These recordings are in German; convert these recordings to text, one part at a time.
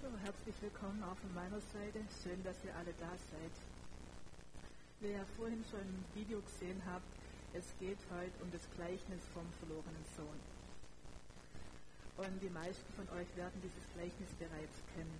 So, herzlich willkommen auch von meiner Seite. Schön, dass ihr alle da seid. Wie ihr vorhin schon im Video gesehen habt, es geht heute um das Gleichnis vom verlorenen Sohn. Und die meisten von euch werden dieses Gleichnis bereits kennen.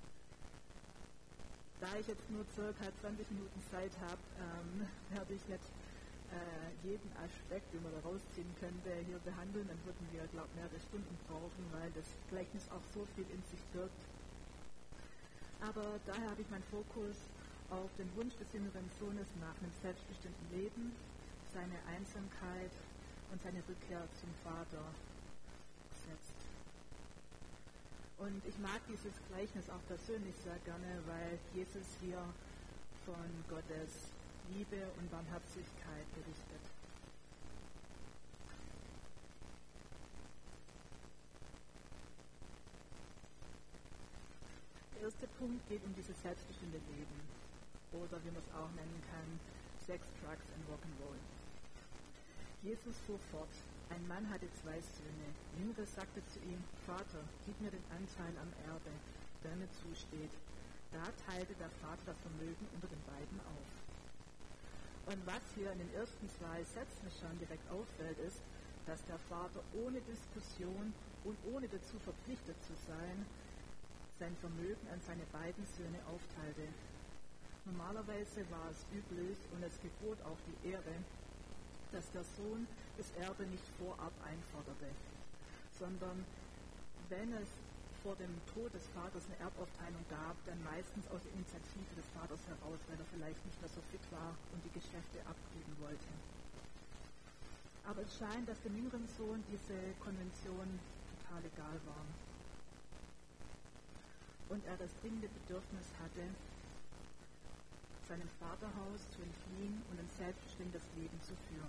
Da ich jetzt nur ca. 20 Minuten Zeit habe, werde ich nicht jeden Aspekt, den man da rausziehen könnte, hier behandeln. Dann würden wir, glaube ich, mehrere Stunden brauchen, weil das Gleichnis auch so viel in sich birgt. Aber daher habe ich meinen Fokus auf den Wunsch des jüngeren Sohnes nach einem selbstbestimmten Leben, seine Einsamkeit und seine Rückkehr zum Vater gesetzt. Und ich mag dieses Gleichnis auch persönlich sehr gerne, weil Jesus hier von Gottes Liebe und Barmherzigkeit berichtet. Der erste Punkt geht um dieses selbstbestimmte Leben oder wie man es auch nennen kann, Sex, Drugs und Rock'n'Roll. Jesus fuhr fort. Ein Mann hatte 2 Söhne. Der Jüngere sagte zu ihm: Vater, gib mir den Anteil am Erbe, der mir zusteht. Da teilte der Vater das Vermögen unter den beiden auf. Und was hier in den ersten 2 Sätzen schon direkt auffällt, ist, dass der Vater ohne Diskussion und ohne dazu verpflichtet zu sein, sein Vermögen an seine beiden Söhne aufteilte. Normalerweise war es üblich und es gebot auch die Ehre, dass der Sohn das Erbe nicht vorab einforderte, sondern wenn es vor dem Tod des Vaters eine Erbaufteilung gab, dann meistens aus der Initiative des Vaters heraus, weil er vielleicht nicht mehr so fit war und die Geschäfte abgeben wollte. Aber es scheint, dass dem jüngeren Sohn diese Konvention total egal war und er das dringende Bedürfnis hatte, seinem Vaterhaus zu entfliehen und ein selbstbestimmtes Leben zu führen.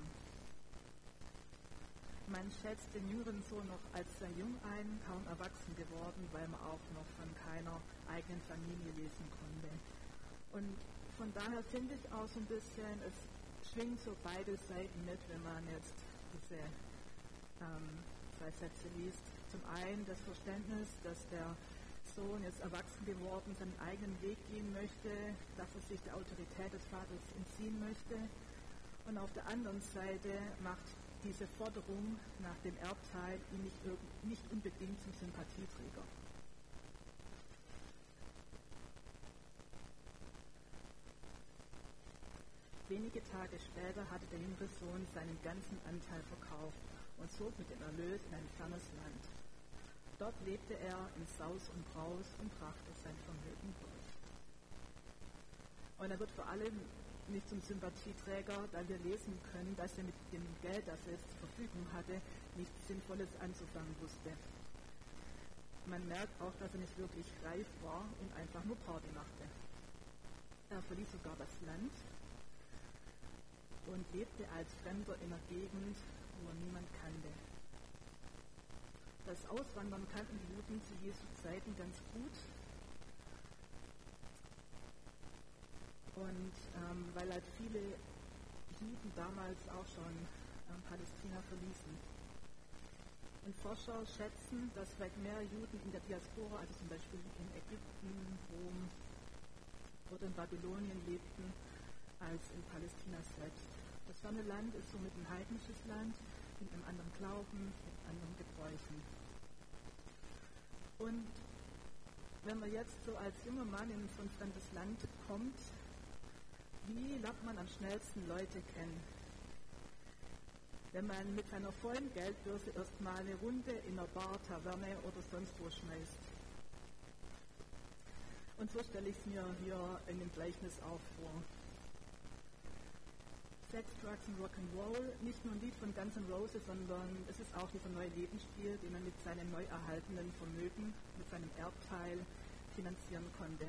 Man schätzt den jüngeren Sohn noch als sehr jung ein, kaum erwachsen geworden, weil man auch noch von keiner eigenen Familie lesen konnte. Und von daher finde ich auch so ein bisschen, es schwingt so beide Seiten mit, wenn man jetzt diese 2 Sätze liest. Zum einen das Verständnis, dass der Sohn jetzt erwachsen geworden seinen eigenen Weg gehen möchte, dass er sich der Autorität des Vaters entziehen möchte. Und auf der anderen Seite macht diese Forderung nach dem Erbteil ihn nicht unbedingt zum Sympathieträger. Wenige Tage später hatte der jüngere Sohn seinen ganzen Anteil verkauft und zog mit dem Erlös in ein fernes Land. Dort lebte er in Saus und Braus und brachte sein Vermögen durch. Und er wird vor allem nicht zum Sympathieträger, da wir lesen können, dass er mit dem Geld, das er jetzt zur Verfügung hatte, nichts Sinnvolles anzufangen wusste. Man merkt auch, dass er nicht wirklich reif war und einfach nur Party machte. Er verließ sogar das Land und lebte als Fremder in einer Gegend, wo er niemand kannte. Das Auswandern kannten die Juden zu Jesu Zeiten ganz gut. Und weil halt viele Juden damals auch schon Palästina verließen. Und Forscher schätzen, dass weit mehr Juden in der Diaspora, also zum Beispiel in Ägypten, Rom oder in Babylonien lebten, als in Palästina selbst. Das ferne Land ist somit ein heidnisches Land, mit einem anderen Glauben, mit anderen Gebräuchen. Und wenn man jetzt so als junger Mann in so ein fremdes Land kommt, wie lernt man am schnellsten Leute kennen? Wenn man mit seiner vollen Geldbörse erstmal eine Runde in einer Bar, Taverne oder sonst wo schmeißt. Und so stelle ich es mir hier in dem Gleichnis auch vor. Sex, Drugs und Rock'n'Roll, nicht nur ein Lied von Guns N' Roses, sondern es ist auch dieser neue Lebensstil, den man mit seinem neu erhaltenen Vermögen, mit seinem Erbteil finanzieren konnte.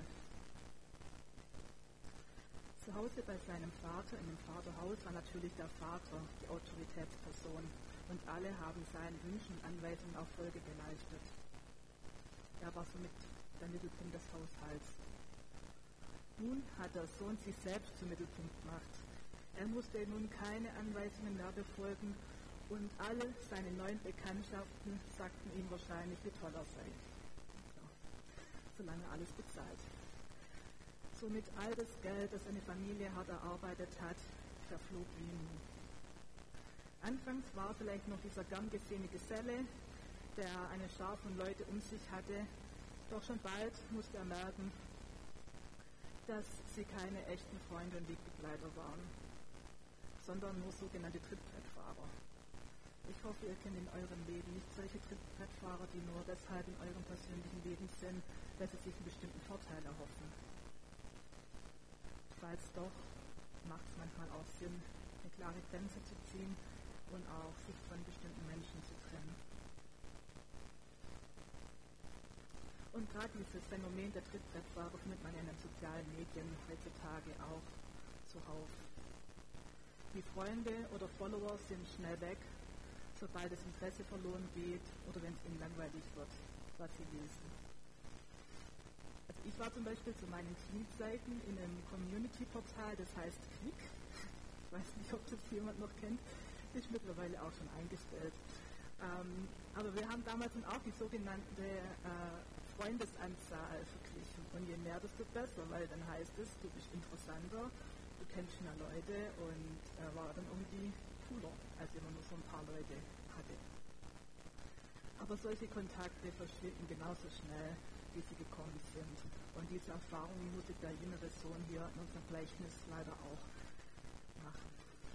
Zu Hause bei seinem Vater in dem Vaterhaus war natürlich der Vater die Autoritätsperson und alle haben seinen Wünschen und Anweisungen auch Folge geleistet. Er war somit der Mittelpunkt des Haushalts. Nun hat der Sohn sich selbst zum Mittelpunkt gemacht. Er musste nun keine Anweisungen mehr befolgen und alle seine neuen Bekanntschaften sagten ihm wahrscheinlich, wie toll er sei. So solange er alles bezahlt. Somit all das Geld, das seine Familie hart erarbeitet hat, verflog wie im Nu. Anfangs war vielleicht noch dieser gern gesehene Geselle, der eine Schar von Leute um sich hatte, doch schon bald musste er merken, dass sie keine echten Freunde und Wegbegleiter waren, sondern nur sogenannte Trittbrettfahrer. Ich hoffe, ihr kennt in eurem Leben nicht solche Trittbrettfahrer, die nur deshalb in eurem persönlichen Leben sind, weil sie sich einen bestimmten Vorteil erhoffen. Falls doch, macht es manchmal auch Sinn, eine klare Grenze zu ziehen und auch sich von bestimmten Menschen zu trennen. Und gerade dieses Phänomen der Trittbrettfahrer findet man in den sozialen Medien heutzutage auch zuhauf. Die Freunde oder Follower sind schnell weg, sobald das Interesse verloren geht oder wenn es ihnen langweilig wird, was sie lesen. Also ich war zum Beispiel zu meinen Teamzeiten in einem Community-Portal, das heißt Quick. Ich weiß nicht, ob das jemand noch kennt. Ist mittlerweile auch schon eingestellt. Aber wir haben damals dann auch die sogenannte Freundesanzahl verglichen. Und je mehr, desto besser, weil dann heißt es, du bist interessanter, du kennst mehr Leute und war dann irgendwie cooler, als wenn man nur so ein paar Leute hatte. Aber solche Kontakte verschwinden genauso schnell, wie sie gekommen sind. Und diese Erfahrung musste der jüngere Sohn hier in unserem Gleichnis leider auch machen.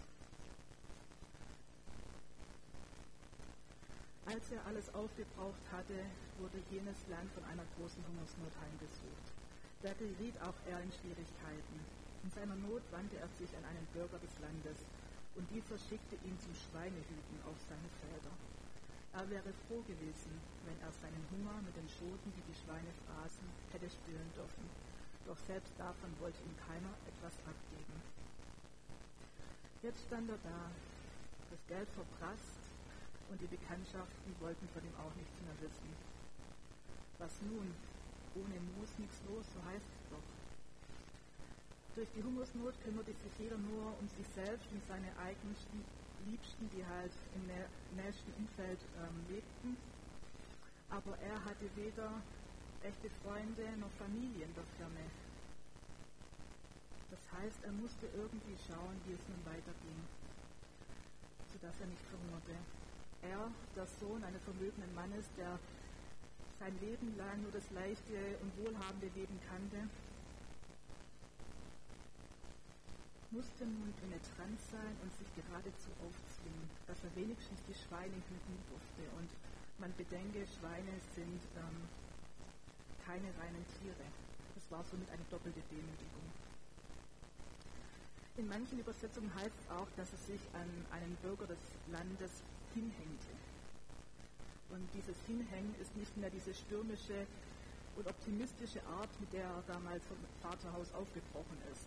Als er alles aufgebraucht hatte, wurde jenes Land von einer großen Hungersnot heimgesucht. Da geriet auch er in Schwierigkeiten. In seiner Not wandte er sich an einen Bürger des Landes, und dieser schickte ihn zum Schweinehüten auf seine Felder. Er wäre froh gewesen, wenn er seinen Hunger mit den Schoten, die die Schweine fraßen, hätte stillen dürfen. Doch selbst davon wollte ihm keiner etwas abgeben. Jetzt stand er da, das Geld verprasst, und die Bekanntschaften wollten von ihm auch nichts mehr wissen. Was nun? Ohne Moos nichts los, so heißt es doch. Durch die Hungersnot kümmerte sich jeder nur um sich selbst und seine eigenen Liebsten, die halt im nächsten Umfeld lebten. Aber er hatte weder echte Freunde noch Familie in der Ferne. Das heißt, er musste irgendwie schauen, wie es nun weiterging, sodass er nicht verhungerte. Er, der Sohn eines vermögenden Mannes, der sein Leben lang nur das leichte und wohlhabende Leben kannte, musste nun penetrant sein und sich geradezu aufzwingen, dass er wenigstens die Schweine hüten durfte. Und man bedenke, Schweine sind keine reinen Tiere. Das war somit eine doppelte Demütigung. In manchen Übersetzungen heißt es auch, dass er sich an einen Bürger des Landes hinhängte. Und dieses Hinhängen ist nicht mehr diese stürmische und optimistische Art, mit der er damals vom Vaterhaus aufgebrochen ist.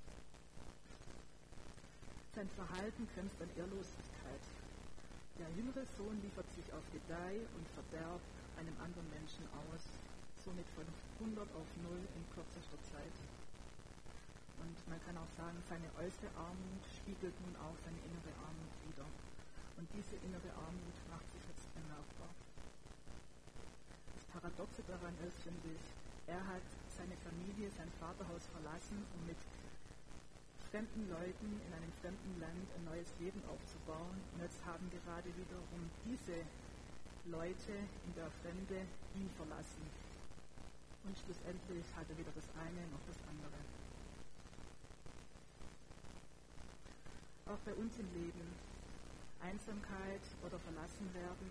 Sein Verhalten grenzt an Ehrlosigkeit. Der jüngere Sohn liefert sich auf Gedeih und Verderb einem anderen Menschen aus, somit von 100 auf 0 in kürzester Zeit. Und man kann auch sagen, seine äußere Armut spiegelt nun auch seine innere Armut wider. Und diese innere Armut macht sich jetzt bemerkbar. Das Paradoxe daran ist, finde ich, er hat seine Familie, sein Vaterhaus verlassen, um mit fremden Leuten in einem fremden Land ein neues Leben aufzubauen. Und jetzt haben gerade wiederum diese Leute in der Fremde ihn verlassen. Und schlussendlich hat er weder das eine noch das andere. Auch bei uns im Leben, Einsamkeit oder verlassen werden,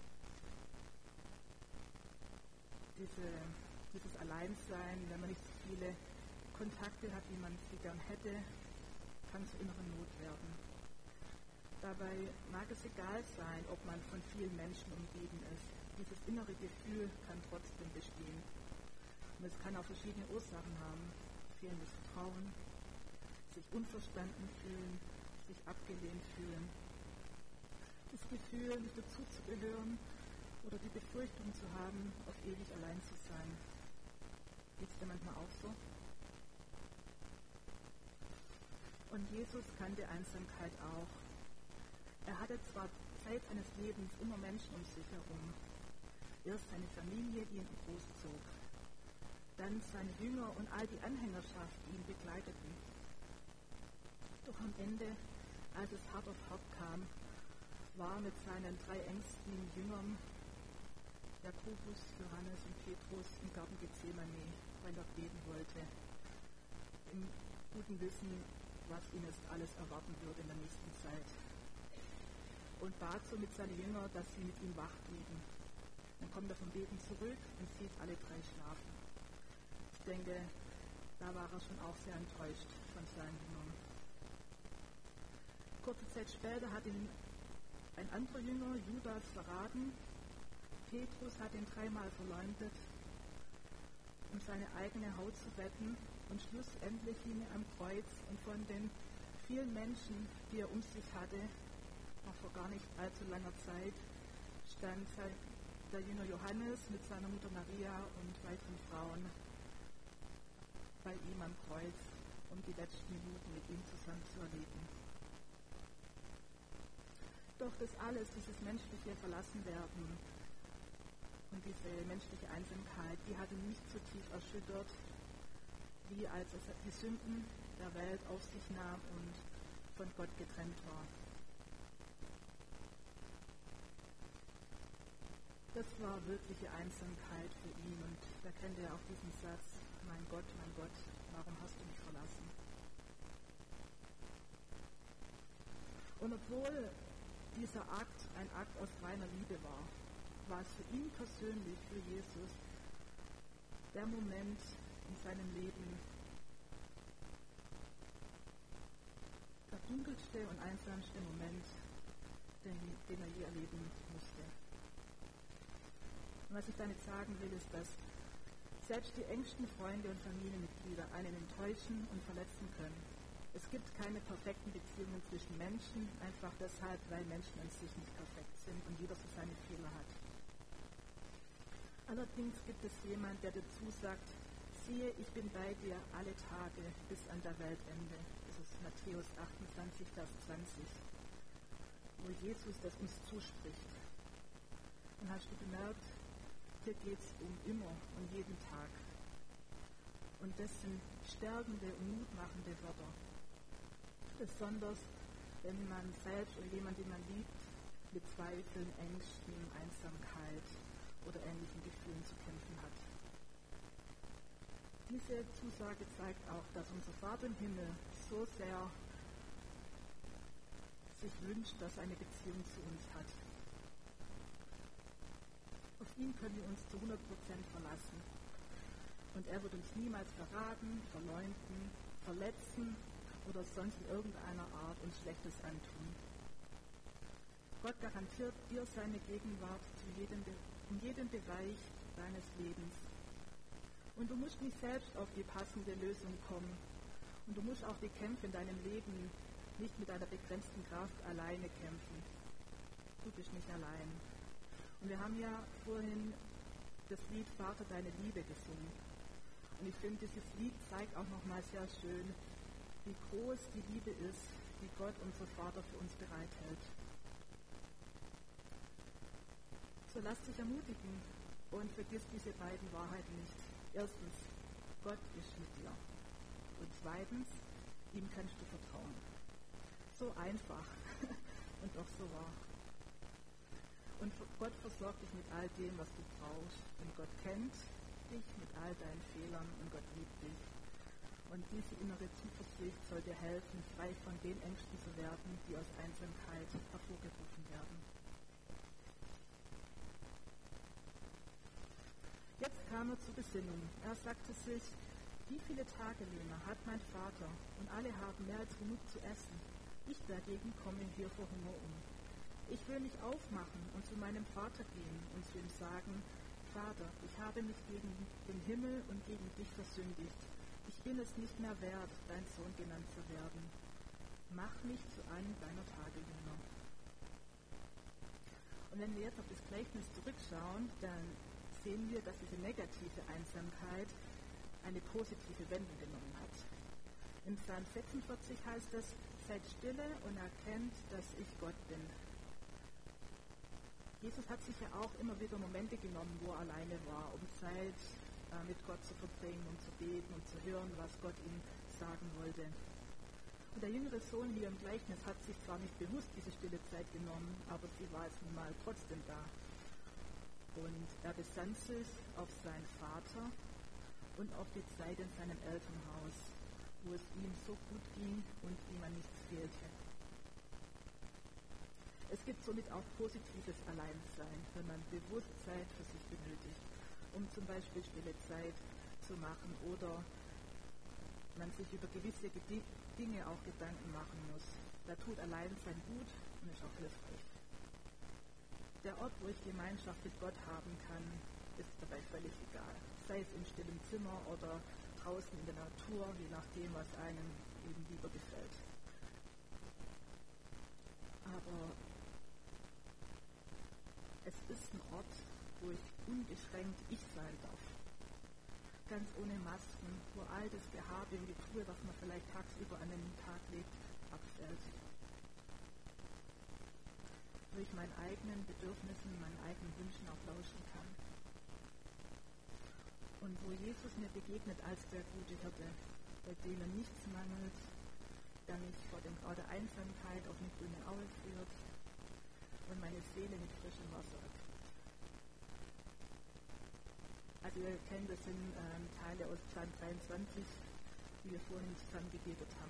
dieses Alleinsein, wenn man nicht so viele Kontakte hat, wie man sie gern hätte, kann zur inneren Not werden. Dabei mag es egal sein, ob man von vielen Menschen umgeben ist. Dieses innere Gefühl kann trotzdem bestehen. Und es kann auch verschiedene Ursachen haben. Fehlendes Vertrauen, sich unverstanden fühlen, sich abgelehnt fühlen. Das Gefühl, nicht dazuzugehören oder die Befürchtung zu haben, auf ewig allein zu sein. Geht es dir manchmal auch so? Und Jesus kannte Einsamkeit auch. Er hatte zwar Zeit seines Lebens immer Menschen um sich herum. Erst seine Familie, die ihn großzog. dann seine Jünger und all die Anhängerschaft, die ihn begleiteten. Doch am Ende, als es hart auf hart kam, war mit seinen 3 engsten Jüngern, Jakobus, Johannes und Petrus, im Garten Gethsemane, weil er beten wollte, im guten Wissen, was ihn jetzt alles erwarten würde in der nächsten Zeit. Und bat so mit seinen Jüngern, dass sie mit ihm wach blieben. Dann kommt er vom Beten zurück und sieht alle 3 schlafen. Ich denke, da war er schon auch sehr enttäuscht von seinen Jüngern. Kurze Zeit später hat ihn ein anderer Jünger, Judas, verraten. Petrus hat ihn 3-mal verleumdet, um seine eigene Haut zu retten, und schlussendlich hing er am Kreuz, und von den vielen Menschen, die er um sich hatte, noch vor gar nicht allzu langer Zeit, stand der Jünger Johannes mit seiner Mutter Maria und weiteren Frauen bei ihm am Kreuz, um die letzten Minuten mit ihm zusammen zu erleben. Doch das alles, dieses menschliche Verlassenwerden und diese menschliche Einsamkeit, die hat ihn nicht so tief erschüttert, wie als er die Sünden der Welt auf sich nahm und von Gott getrennt war. Das war wirkliche Einsamkeit für ihn, und da kennt er auch diesen Satz: mein Gott, warum hast du mich verlassen? Und obwohl dieser Akt ein Akt aus reiner Liebe war, war es für ihn persönlich, für Jesus, der Moment in seinem Leben, der dunkelste und einsamste Moment, den er je erleben musste. Und was ich damit sagen will, ist, dass selbst die engsten Freunde und Familienmitglieder einen enttäuschen und verletzen können. Es gibt keine perfekten Beziehungen zwischen Menschen, einfach deshalb, weil Menschen an sich nicht perfekt sind und jeder so seine Fehler hat. Allerdings gibt es jemanden, der dazu sagt: siehe, ich bin bei dir alle Tage bis an der Weltende. Das ist Matthäus 28, Vers 20, wo Jesus das uns zuspricht. Und hast du bemerkt, hier geht es um immer, um jeden Tag. Und das sind stärkende und mutmachende Wörter. Besonders, wenn man selbst oder jemand, den man liebt, mit Zweifeln, Ängsten, Einsamkeit oder ähnlichen Gefühlen zu kämpfen hat. Diese Zusage zeigt auch, dass unser Vater im Himmel so sehr sich wünscht, dass er eine Beziehung zu uns hat. Auf ihn können wir uns zu 100% verlassen. Und er wird uns niemals verraten, verleumden, verletzen oder sonst in irgendeiner Art uns Schlechtes antun. Gott garantiert dir seine Gegenwart in jedem Bereich deines Lebens. Und du musst nicht selbst auf die passende Lösung kommen. Und du musst auch die Kämpfe in deinem Leben nicht mit deiner begrenzten Kraft alleine kämpfen. Du bist nicht allein. Und wir haben ja vorhin das Lied Vater, deine Liebe gesungen. Und ich finde, dieses Lied zeigt auch nochmal sehr schön, wie groß die Liebe ist, die Gott, unser Vater, für uns bereithält. So lasst dich ermutigen und vergiss diese beiden Wahrheiten nicht. Erstens, Gott ist mit dir. Und zweitens, ihm kannst du vertrauen. So einfach und doch so wahr. Und Gott versorgt dich mit all dem, was du brauchst. Und Gott kennt dich mit all deinen Fehlern und Gott liebt dich. Und diese innere Zuversicht soll dir helfen, frei von den Ängsten zu werden, die aus Einsamkeit hervorgerufen werden. Jetzt kam er zur Besinnung. Er sagte sich: wie viele Tagelöhner hat mein Vater, und alle haben mehr als genug zu essen. Ich dagegen komme hier vor Hunger um. Ich will mich aufmachen und zu meinem Vater gehen und zu ihm sagen: Vater, ich habe mich gegen den Himmel und gegen dich versündigt. Ich bin es nicht mehr wert, dein Sohn genannt zu werden. Mach mich zu einem deiner Tagelöhner. Und wenn wir jetzt auf das Gleichnis zurückschauen, dann sehen wir, dass diese negative Einsamkeit eine positive Wendung genommen hat. In Psalm 46 heißt es: seid stille und erkennt, dass ich Gott bin. Jesus hat sich ja auch immer wieder Momente genommen, wo er alleine war, um Zeit mit Gott zu verbringen und zu beten und zu hören, was Gott ihm sagen wollte. Und der jüngere Sohn hier im Gleichnis hat sich zwar nicht bewusst diese stille Zeit genommen, aber sie war jetzt nun mal trotzdem da. Und er besann sich auf seinen Vater und auf die Zeit in seinem Elternhaus, wo es ihm so gut ging und ihm an nichts fehlte. Es gibt somit auch positives Alleinsein, wenn man bewusst Zeit für sich benötigt, um zum Beispiel stille Zeit zu machen oder man sich über gewisse Dinge auch Gedanken machen muss. Da tut Alleinsein gut und ist auch hilfreich. Der Ort, wo ich Gemeinschaft mit Gott haben kann, ist dabei völlig egal. Sei es im stillen Zimmer oder draußen in der Natur, je nachdem, was einem eben lieber gefällt. Aber es ist ein Ort, wo ich unbeschränkt ich sein darf. Ganz ohne Masken, wo all das Gehabe und Getue, was man vielleicht tagsüber an den Tag legt, abfällt. Wo ich meinen eigenen Bedürfnissen, meinen eigenen Wünschen auch lauschen kann. Und wo Jesus mir begegnet als der gute Hirte, bei dem mir nichts mangelt, der mich vor der Einsamkeit auf eine grüne Aue führt und meine Seele mit frischem Wasser erquickt. Also ihr kennt, das sind Teile aus Psalm 23, die wir vorhin zusammengebetet haben.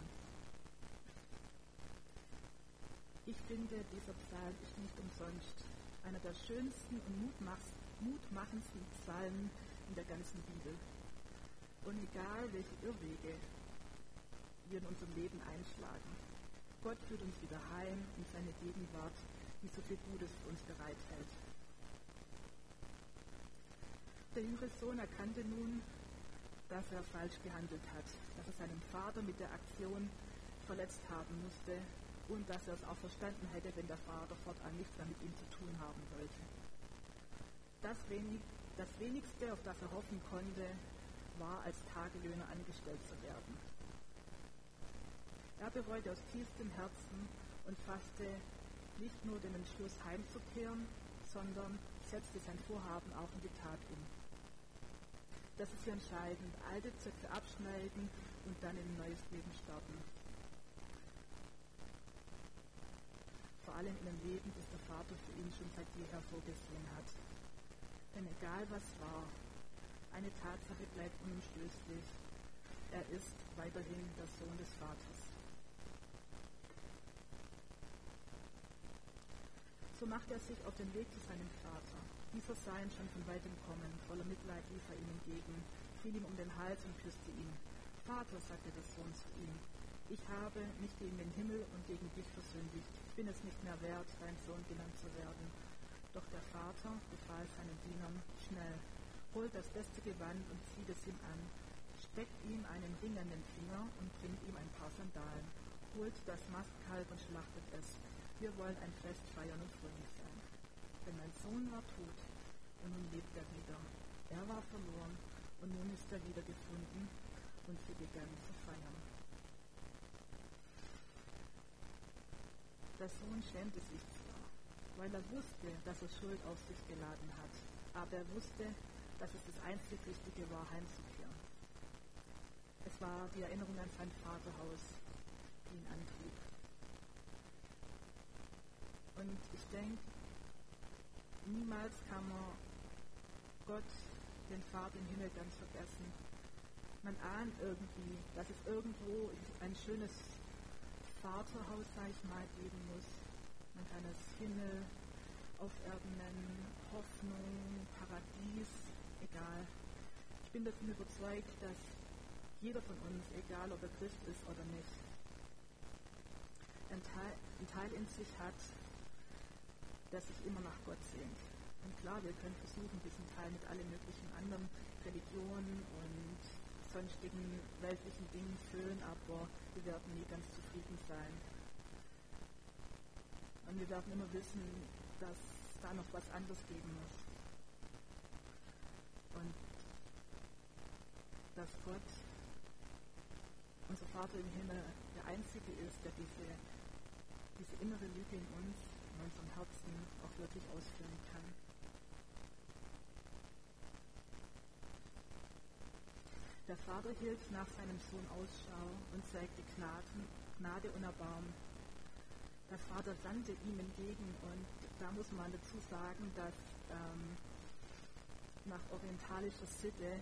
Ich finde, dieser Psalm ist nicht umsonst einer der schönsten und mutmachendsten Psalmen in der ganzen Bibel. Und egal, welche Irrwege wir in unserem Leben einschlagen, Gott führt uns wieder heim in seine Gegenwart, die so viel Gutes für uns bereithält. Der jüngere Sohn erkannte nun, dass er falsch gehandelt hat, dass er seinen Vater mit der Aktion verletzt haben musste und dass er es auch verstanden hätte, wenn der Vater fortan nichts mehr mit ihm zu tun haben wollte. Das Wenigste, auf das er hoffen konnte, war, als Tagelöhner angestellt zu werden. Er bereute aus tiefstem Herzen und fasste nicht nur den Entschluss, heimzukehren, sondern setzte sein Vorhaben auch in die Tat um. Das ist hier entscheidend. Alte Zöpfe abschneiden und dann in ein neues Leben starten. Vor allem in einem Leben, das der Vater für ihn schon seit jeher vorgesehen hat. Denn egal was war, eine Tatsache bleibt unumstößlich. Er ist weiterhin der Sohn des Vaters. So macht er sich auf den Weg zu seinem Vater. Dieser sah ihn schon von weitem kommen, voller Mitleid lief er ihm entgegen, fiel ihm um den Hals und küsste ihn. Vater, sagte der Sohn zu ihm, ich habe mich gegen den Himmel und gegen dich versündigt. Ich bin es nicht mehr wert, dein Sohn genannt zu werden. Doch der Vater befahl seinen Dienern, schnell, holt das beste Gewand und zieht es ihm an, steckt ihm einen Ring an den Finger und bringt ihm ein paar Sandalen, holt das Mastkalb und schlachtet es. Wir wollen ein Fest feiern und fröhlich sein. Denn mein Sohn war tot und nun lebt er wieder. Er war verloren und nun ist er wieder gefunden und sie begannen zu feiern. Der Sohn schämte sich zwar, weil er wusste, dass er Schuld auf sich geladen hat, aber er wusste, dass es das einzig Richtige war, heimzukehren. Es war die Erinnerung an sein Vaterhaus, die ihn antrieb. Und ich denke, niemals kann man Gott, den Vater im Himmel, ganz vergessen. Man ahnt irgendwie, dass es irgendwo ein schönes Vaterhaus, sag ich mal, geben muss. Man kann es Himmel auf Erden nennen, Hoffnung, Paradies, egal. Ich bin davon überzeugt, dass jeder von uns, egal ob er Christ ist oder nicht, einen Teil in sich hat, der sich immer nach Gott sehnt. Und klar, wir können versuchen, diesen Teil mit allen möglichen anderen Religionen und sonstigen weltlichen Dingen füllen, aber wir werden nie ganz zufrieden sein. Und wir werden immer wissen, dass da noch was anderes geben muss. Und dass Gott, unser Vater im Himmel, der Einzige ist, der diese innere Lüge in uns, in unserem Herzen auch wirklich ausführen kann. Der Vater hielt nach seinem Sohn Ausschau und zeigte Gnade und Erbarmen. Der Vater sandte ihm entgegen, und da muss man dazu sagen, dass nach orientalischer Sitte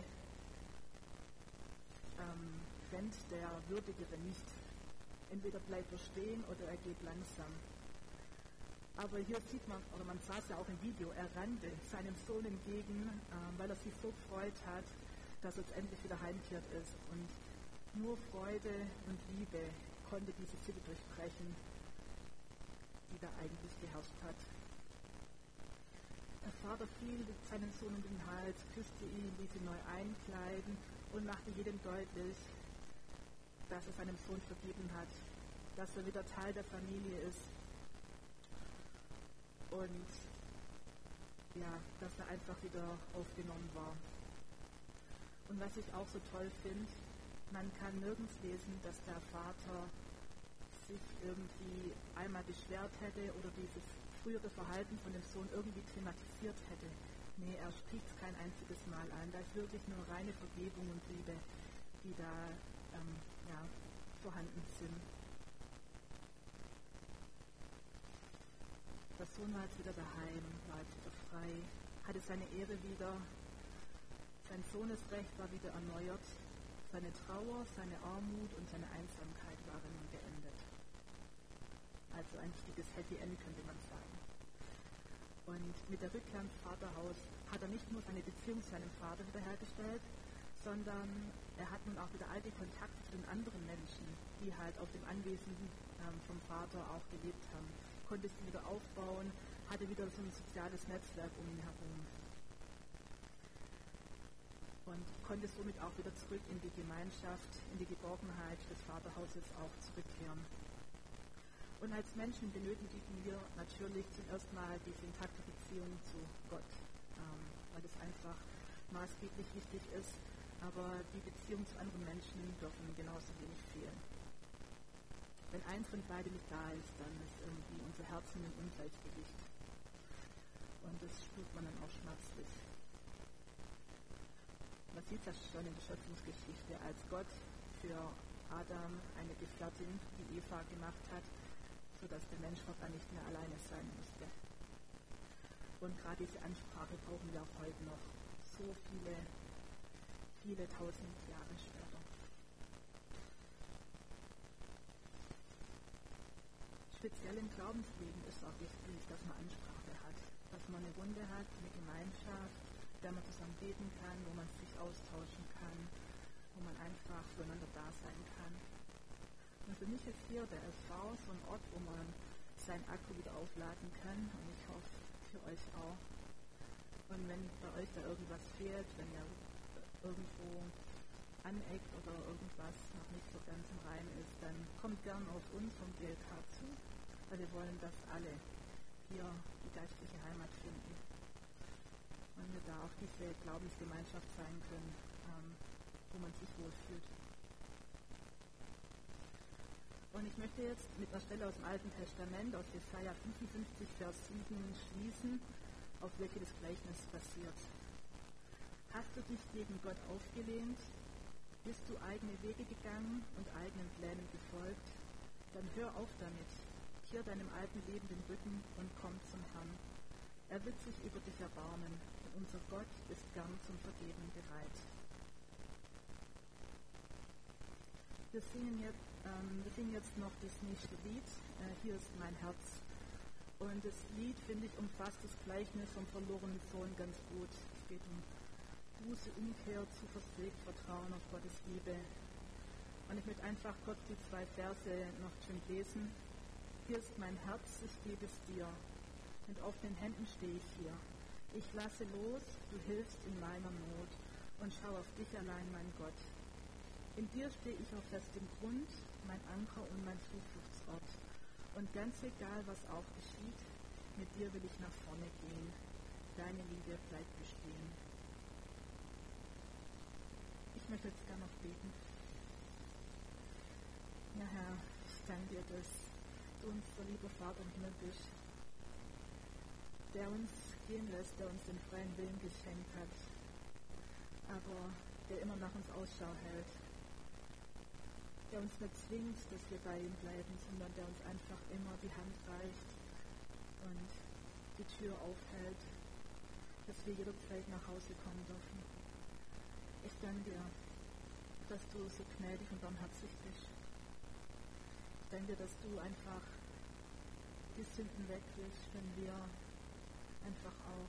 rennt der Würdigere nicht. Entweder bleibt er stehen oder er geht langsam. Aber hier sieht man, oder man sah es ja auch im Video, er rannte seinem Sohn entgegen, weil er sich so gefreut hat, dass er jetzt endlich wieder heimkehrt ist. Und nur Freude und Liebe konnte diese Sitte durchbrechen, die da eigentlich geherrscht hat. Der Vater fiel seinen Sohn um den Hals, küsste ihn, ließ ihn neu einkleiden und machte jedem deutlich, dass er seinem Sohn vergeben hat, dass er wieder Teil der Familie ist und ja, dass er einfach wieder aufgenommen war. Und was ich auch so toll finde, man kann nirgends lesen, dass der Vater sich irgendwie einmal beschwert hätte oder dieses frühere Verhalten von dem Sohn irgendwie thematisiert hätte. Nee, er spricht es kein einziges Mal an. Da ist wirklich nur reine Vergebung und Liebe, die da vorhanden sind. Der Sohn war jetzt wieder daheim, war jetzt wieder frei, hatte seine Ehre wieder. Sein Sohnesrecht war wieder erneuert. Seine Trauer, seine Armut und seine Einsamkeit waren nun beendet. Also ein richtiges Happy End, könnte man sagen. Und mit der Rückkehr ins Vaterhaus hat er nicht nur seine Beziehung zu seinem Vater wiederhergestellt, sondern er hat nun auch wieder alte Kontakte zu den anderen Menschen, die halt auf dem Anwesen vom Vater auch gelebt haben. Konnte sie wieder aufbauen, hatte wieder so ein soziales Netzwerk um ihn herum. Und konnte somit auch wieder zurück in die Gemeinschaft, in die Geborgenheit des Vaterhauses auch zurückkehren. Und als Menschen benötigen wir natürlich zuerst mal diese intakte Beziehung zu Gott, weil das einfach maßgeblich wichtig ist, aber die Beziehung zu anderen Menschen dürfen genauso wenig fehlen. Wenn eins von beiden nicht da ist, dann ist irgendwie unser Herzen im Ungleichgewicht. Und das spürt man dann auch schmerzlich. Man sieht das schon in der Schöpfungsgeschichte, als Gott für Adam eine Gefährtin, die Eva, gemacht hat, sodass der Mensch fortan nicht mehr alleine sein musste. Und gerade diese Ansprache brauchen wir auch heute noch, so viele tausend Jahre später. Speziell im Glaubensleben ist es auch wichtig, dass man Ansprache hat, dass man eine Runde hat, eine Gemeinschaft, der man zusammen beten kann, wo man sich austauschen kann, wo man einfach füreinander da sein kann. Und für mich ist hier der SV so ein Ort, wo man seinen Akku wieder aufladen kann, und ich hoffe für euch auch. Und wenn bei euch da irgendwas fehlt, wenn ihr irgendwo aneckt oder irgendwas noch nicht so ganz im Reinen ist, dann kommt gern auf uns vom GLK zu, weil wir wollen, dass alle hier die geistliche Heimat finden. Und wir da auch diese Glaubensgemeinschaft sein können, wo man sich wohlfühlt. Und ich möchte jetzt mit einer Stelle aus dem Alten Testament, aus Jesaja 55, Vers 7 schließen, auf welche das Gleichnis basiert. Hast du dich gegen Gott aufgelehnt? Bist du eigene Wege gegangen und eigenen Plänen gefolgt? Dann hör auf damit. Kehr deinem alten Leben den Rücken und komm zum Herrn. Er wird sich über dich erbarmen, und unser Gott ist gern zum Vergeben bereit. Wir singen jetzt noch das nächste Lied, Hier ist mein Herz. Und das Lied, finde ich, umfasst das Gleichnis vom verlorenen Sohn ganz gut. Es geht um Buße, Umkehr, Zuversicht, Vertrauen auf Gottes Liebe. Und ich möchte einfach kurz die 2 Verse noch schön lesen. Hier ist mein Herz, ich gebe es dir. Mit offenen Händen stehe ich hier. Ich lasse los, du hilfst in meiner Not und schau auf dich allein, mein Gott. In dir stehe ich auf festem Grund, mein Anker und mein Zufluchtsort. Und ganz egal, was auch geschieht, mit dir will ich nach vorne gehen. Deine Liebe bleibt bestehen. Ich möchte jetzt gerne noch beten. Ja, Herr, ich danke dir, dass du unser lieber Vater im Himmel bist, der uns gehen lässt, der uns den freien Willen geschenkt hat, aber der immer nach uns Ausschau hält, der uns nicht zwingt, dass wir bei ihm bleiben, sondern der uns einfach immer die Hand reicht und die Tür aufhält, dass wir jederzeit nach Hause kommen dürfen. Ich danke dir, dass du so gnädig und barmherzig bist. Ich danke dir, dass du einfach die Sünden wegwischst, wenn wir einfach auch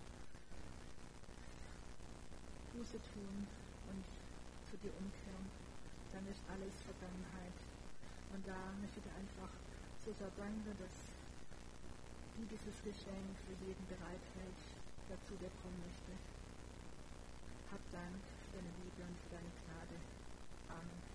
Buße tun und zu dir umkehren. Dann ist alles Vergangenheit. Und da möchte ich dir einfach so sehr danken, dass du dieses Geschenk für jeden bereithältst, der zu dir kommen möchte. Hab Dank für deine Liebe und für deine Gnade. Amen.